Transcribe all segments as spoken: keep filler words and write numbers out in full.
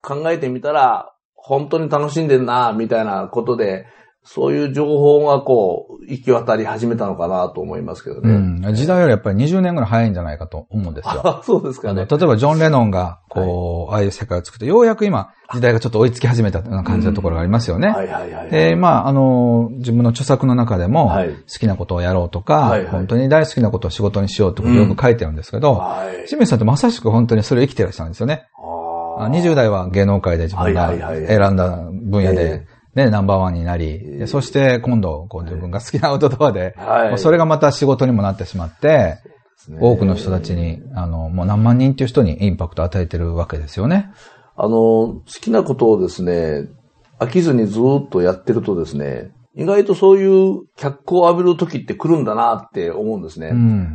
考えてみたら、本当に楽しんでんな、みたいなことで、そういう情報がこう、行き渡り始めたのかなと思いますけどね。 うん。時代よりやっぱりにじゅうねんぐらい早いんじゃないかと思うんですよ。 あ、そうですかね。 例えばジョン・レノンが、こう、はい、ああいう世界を作って、ようやく今、時代がちょっと追いつき始めたような感じのところがありますよね。 うん、はいはいはい、はい。 で、まあ、あの、自分の著作の中でも、好きなことをやろうとか、はいはい、本当に大好きなことを仕事にしようってことをよく書いてるんですけど、うん、はい、清水さんってまさしく本当にそれを生きてらっしゃるんですよね。あにじゅう代は芸能界で自分が選んだ分野で、ね、ナンバーワンになり、そして今度、こう自分が好きなアウトドアで、はい、それがまた仕事にもなってしまって、多くの人たちに、あの、もう何万人っていう人にインパクトを与えてるわけですよね。 あの、好きなことをですね、飽きずにずっとやってるとですね、意外とそういう脚光を浴びる時って来るんだなって思うんですね。うん、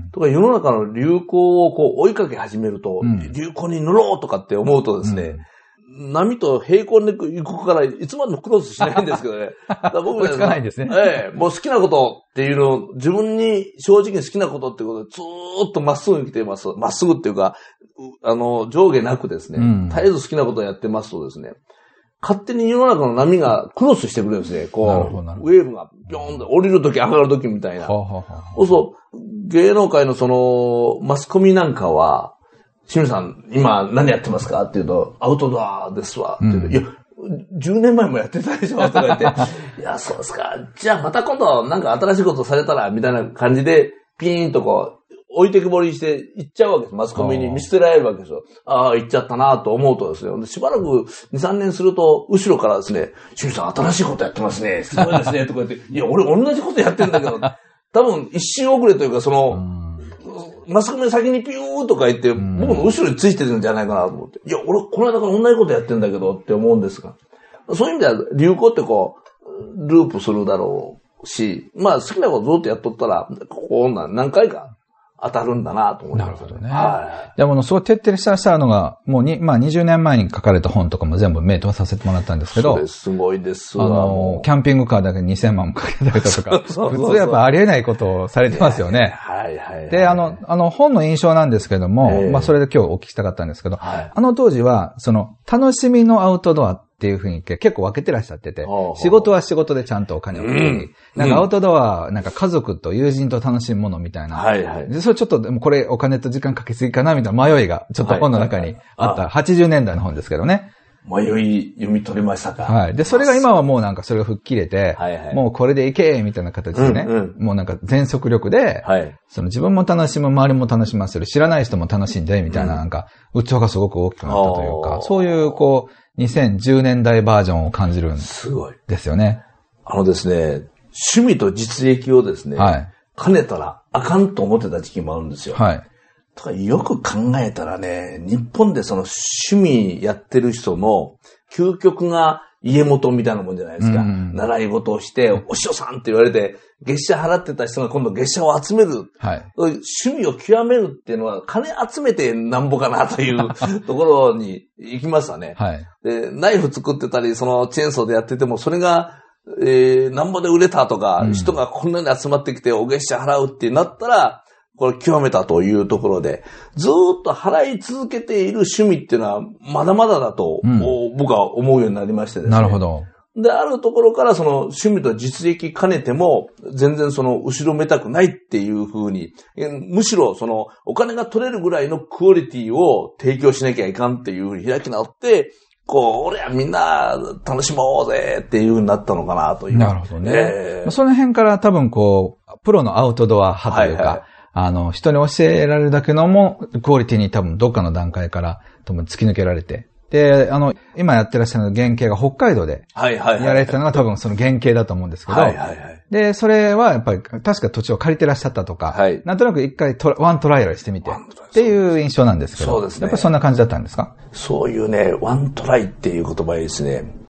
とか世の中の流行をこう追いかけ始めると、うん、流行に乗ろうとかって思うとですね、うん、波と平行に行くからいつまでもクロスしないんですけどね。 僕追いつかないですね。 ええ、もう好きなことっていうのを自分に正直に好きなことっていうことでずーっとまっすぐに来ています。まっすぐっていうか、あの、上下なくですね、うん、絶えず好きなことをやってますとですね、勝手に世の中の波がクロスしてくれるんですね。こう、ウェーブがビョーンと降りるとき上がるときみたいな。そうそう、芸能界のその、マスコミなんかは、清水さん、今何やってますかって言うと、アウトドアですわ。って言うと、うん、いや、じゅうねんまえもやってたでしょとか言って、いや、そうですか。じゃあまた今度なんか新しいことされたら、みたいな感じで、ピーンとこう、置いてきぼりして行っちゃうわけです。マスコミに見捨てられるわけですよ。ああ、行っちゃったなと思うとですね。しばらくに、さんねんすると、後ろからですね、清水さん新しいことやってますね。すごいですね。とか言って、いや、俺同じことやってんだけど、多分一瞬遅れというか、その、マスコミの先にピューとか言って、僕の後ろについてるんじゃないかなと思って。いや、俺、この間から同じことやってんだけどって思うんですが。そういう意味では、流行ってこう、ループするだろうし、まあ好きなことずっとやっとったら、こんな何回か当たるんだなと思います。 なるほどね。はい。でも、すごい徹底したのが、もうに、まあにじゅうねんまえに書かれた本とかも全部目通させてもらったんですけど。 そうです、すごいですあの、キャンピングカーだけにせんまんもかけたりだとか、そうそうそう普通やっぱありえないことをされてますよね。 はいはい、はい。 で、あの、あの本の印象なんですけども、えー、まあそれで今日お聞きしたかったんですけど、はい、あの当時は、その、楽しみのアウトドアっていうふうに結構分けてらっしゃってて、仕事は仕事でちゃんとお金をかける。なんかアウトドア、なんか家族と友人と楽しむものみたいな。はいはい。で、それちょっと、でもこれお金と時間かけすぎかなみたいな迷いが、ちょっと本の中にあったはちじゅうねんだいの本ですけどね。 迷い読み取れましたか？ はい。で、それが今はもうなんかそれが吹っ切れて、はいはい、もうこれでいけみたいな形でね、うんうん、もうなんか全速力で、はい、その自分も楽しむ、周りも楽しませる、知らない人も楽しんで、みたいななんか、うっちょがすごく大きくなったというか、そういうこう、にせんじゅうねんだいバージョンを感じるんですよね。すごい。 あのですね、趣味と実益をですね、はい、兼ねたらあかんと思ってた時期もあるんですよ。はい。とかよく考えたらね、日本でその趣味やってる人の究極が家元みたいなもんじゃないですか。うん、習い事をして、お師匠さんって言われて、月謝払ってた人が今度月謝を集める。はい、趣味を極めるっていうのは、金集めてなんぼかなというところに行きましたね。はい、で、ナイフ作ってたり、そのチェーンソーでやってても、それが、えー、なんぼで売れたとか、うん、人がこんなに集まってきてお月謝払うってなったら、これ極めたというところで、ずーっと払い続けている趣味っていうのはまだまだだと、うん、僕は思うようになりましてですね。 なるほど。 で、あるところからその趣味と実益兼ねても、全然その後ろめたくないっていう風に、むしろそのお金が取れるぐらいのクオリティを提供しなきゃいかんっていう風に開き直って、こう、俺はみんな楽しもうぜっていう風になったのかなという。 なるほどね。えー、その辺から多分こう、プロのアウトドア派というか、はいはい、あの、人に教えられるだけのも、クオリティに多分どっかの段階から多分突き抜けられて。で、あの、今やってらっしゃる原型が北海道で、やられてたのが多分その原型だと思うんですけど、はいはいはい、で、それはやっぱり確か土地を借りてらっしゃったとか、はい、なんとなく一回トラワントライアルしてみて、っていう印象なんですけど、そうですね。やっぱりそんな感じだったんですか？ そういうね、ワントライっていう言葉ですね、